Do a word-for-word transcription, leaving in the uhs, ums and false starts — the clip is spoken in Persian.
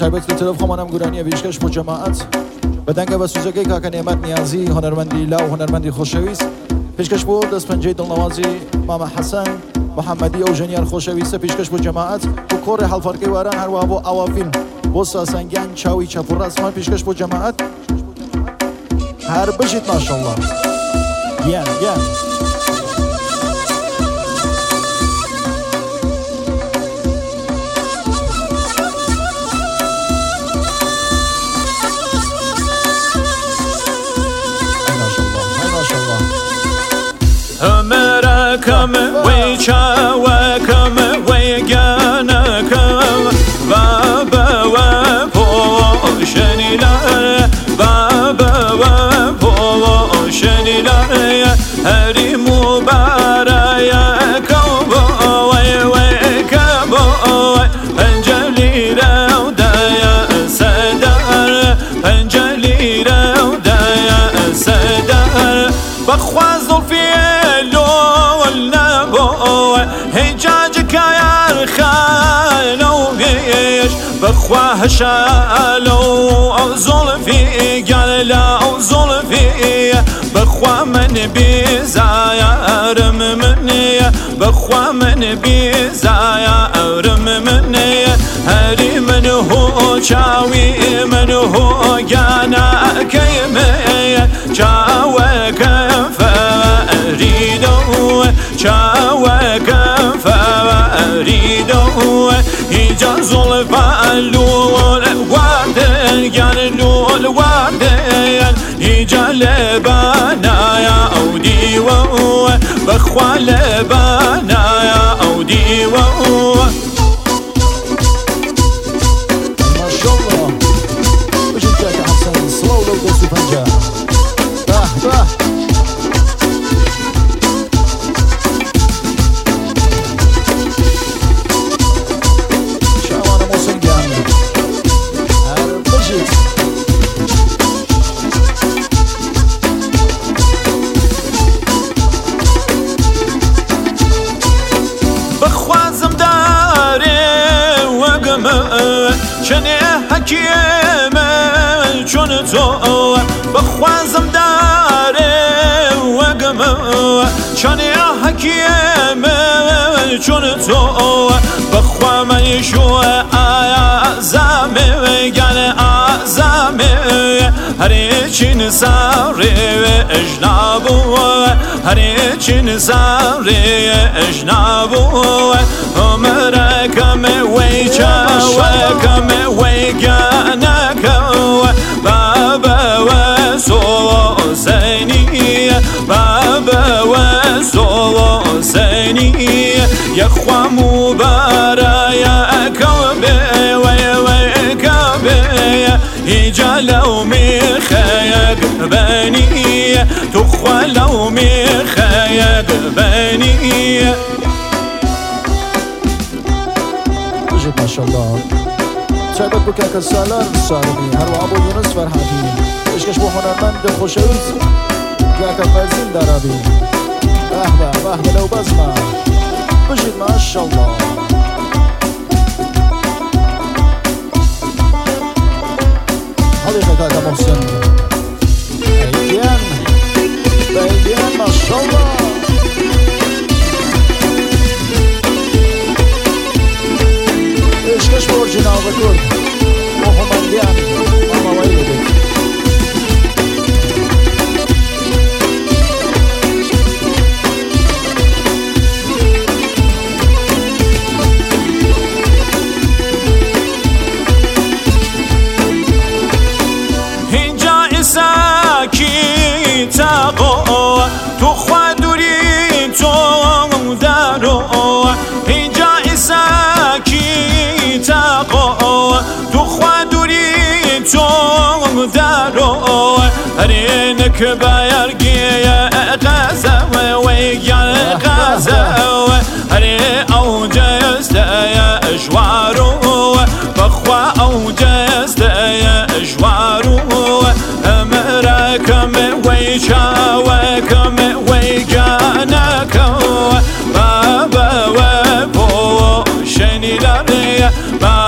تایبەتی تەلەفۆنمانم گورانیە پیشکەش بۆ جەماعەت بەدەنگە بە سوزەکەی کاکە نێمەت نیازی هۆنەرمەندی لاو هۆنەرمەندی خۆشەویست پیشکەش بۆ دەستپەنجەی دڵنەوازی مامە حەسەن محەممەدی ئەو ژەنیان خۆشەویستە پیشکەش بۆ جەماعەت بۆ کۆڕی هەڵفەرکەی واران هەروە بۆ ئاوافین بۆ ساسەنگیان چاوی چەپڕاستمان پیشکەش بۆ جەماعەت هەر بژیت ماشەڵڵا یان یان أمركم ويشاوكم ويجانكم بابا وبوشني لا بابا وبوشني لا هري مباريا كوبوي ويكبوي أنجلي رودايا سدار أنجلي رودايا سدار بخواز في هجاجك يا خالو بيش بخواه شالو زلفي قال لا زلفي بخواه من بيزايا ارم مني بخواه من بيزايا ارم مني هري من هو شاوي من هو جانا كيمي شاوك فريدو شاوك فريدو إجاز الفالول وادن قالوا الوادن إجال بنايا أودي وهو بخوال بنايا أودي وهو ما شاء الله وش جاك حسن صلو لو دسو فنجا باه باه شني حكيمة شون تو بخوازم داري وقمة شني حكيمة شون تو بخوا من شو آيا زامي قال آزامي هريشين ساري اجنابو هريشين ساري اجنابو عمركم ويشا وكم ويجانك بابا وسو زيني بابا وسو زيني يا اخوة مباريا كوبي وي وي كوبي يجالو مخيق بني تخوالو مخيق بني ما شاء الله تایبەت بۆ کاکە سالار سارمی هەروەها بۆ یونس فەرهادی پێشکەش بۆ هۆنەرمەند خۆشەویست کاکە فەرزین دارابی بەه بەه بەه بە لەو بەزمە بژیت ما شاء الله هەڵێکە کاکە محسن بەیدیان بەیدیان ما شاء الله پیشکش بۆ ئۆرجیناڵ بەکورد بۆ هۆمەندیان ئەمەوەی بدەیت اینجا ئێساکی تاقۆ توخوا دووری تۆ دارۆ اینجا ئێساکی تاقو تخوا دوری تو دارو هرينك بايرقي غازة ويقال غازة هري أوجزت يا أجوارو بخوا أوجزت يا أجوارو أمركم ويشاوكم ويقانكم بابا وبو شني لبي